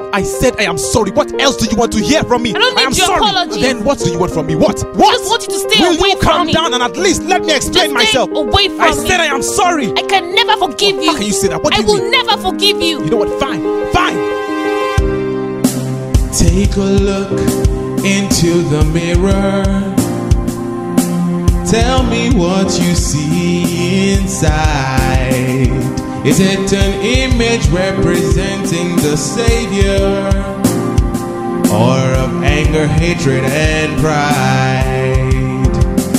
I said I am sorry. What else do you want to hear from me? I don't need your apology. Then what do you want from me? What? I just want you to stay away from me. Will you calm down and at least let me explain myself? Away from I said I am sorry. I can never forgive you. How can you say that? What do I you will mean? never forgive you. You know what? Fine. Take a look into the mirror. Tell me what you see inside. Is it an image representing the Savior, or of anger, hatred, and pride?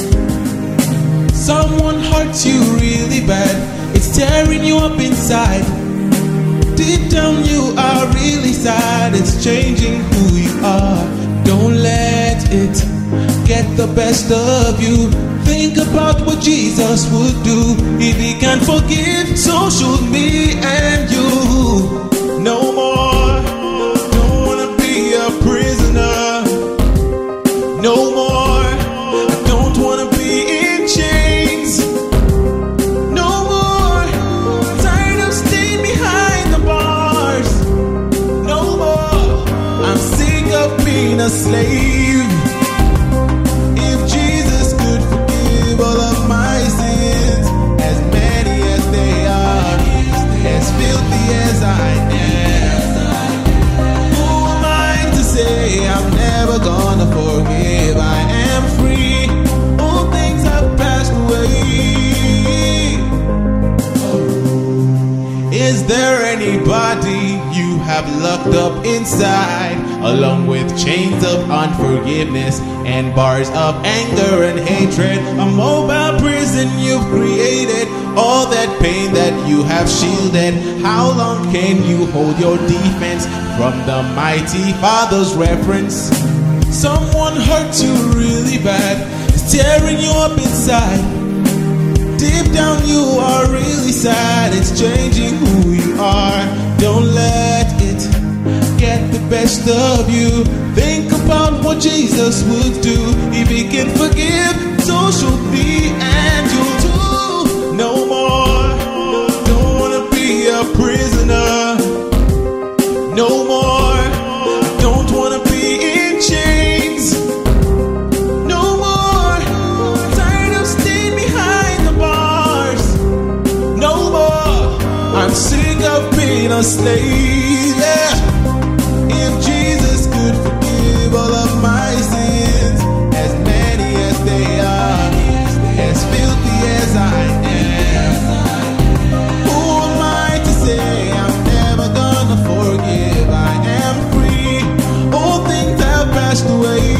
Someone hurts you really bad. It's tearing you up inside. Deep down you are really sad. It's changing who you are. Don't let it get the best of you. Think about what Jesus would do if he can forgive. So should me and you. No more. Don't wanna be a prisoner. No more. I don't wanna be in chains. No more. Tired of staying behind the bars. No more. I'm sick of being a slave. If Jesus could forgive all of my sins, as many as they are, as filthy as I am, who am I to say I'm never gonna forgive? I am free. All things have passed away. Is there anybody you have locked up inside, along with chains of unforgiveness and bars of anger and hatred? A mobile prison you've created, all that pain that you have shielded. How long can you hold your defense from the mighty Father's reference? Someone hurt you really bad. It's tearing you up inside. Deep down you are really sad. It's changing who you are. Don't let it get the best of you. Think about what Jesus would do if he can forgive. So should be and you too. No more. Don't wanna be a prisoner. No more. I don't wanna be in chains. No more. Tired of staying behind the bars. No more. I'm sick of being a slave. Yeah. If Jesus could forgive all of my sins, as many as they are, as filthy as I am, who am I to say I'm never gonna forgive? I am free. All things have passed away.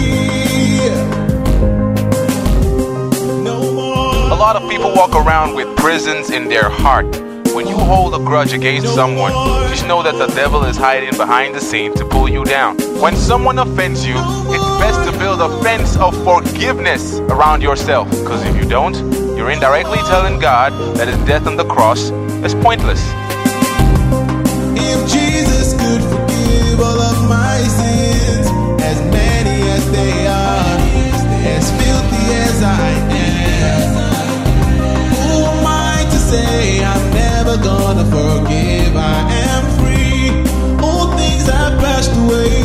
No more. A lot of people walk around with prisons in their heart. When you hold a grudge against someone, just know that the devil is hiding behind the scene to pull you down. When someone offends you, it's best to build a fence of forgiveness around yourself. Because if you don't, you're indirectly telling God that his death on the cross is pointless. If Jesus could forgive all of my sins, as many as they are, as filthy as I am, who am I to say I'm never gonna forgive? I am free. All things have passed away.